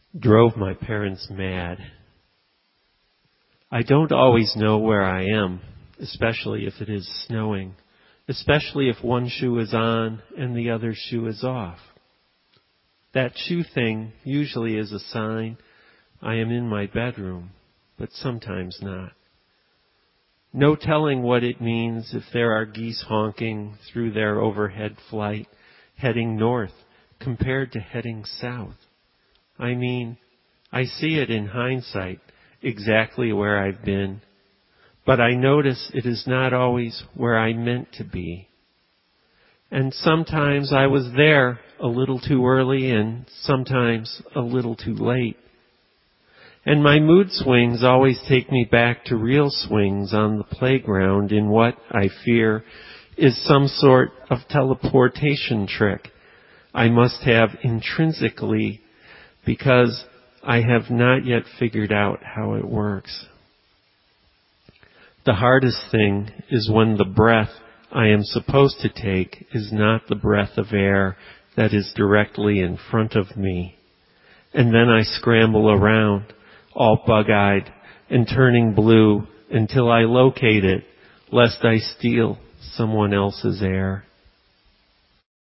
drove my parents mad. I don't always know where I am, especially if it is snowing, especially if one shoe is on and the other shoe is off. That shoe thing usually is a sign I am in my bedroom, but sometimes not. No telling what it means if there are geese honking through their overhead flight, heading north compared to heading south. I mean, I see it in hindsight, exactly where I've been, but I notice it is not always where I meant to be. And sometimes I was there a little too early and sometimes a little too late. And my mood swings always take me back to real swings on the playground in what, I fear, is some sort of teleportation trick I must have intrinsically because I have not yet figured out how it works. The hardest thing is when the breath I am supposed to take is not the breath of air that is directly in front of me. And then I scramble around, all bug-eyed and turning blue until I locate it, lest I steal someone else's air.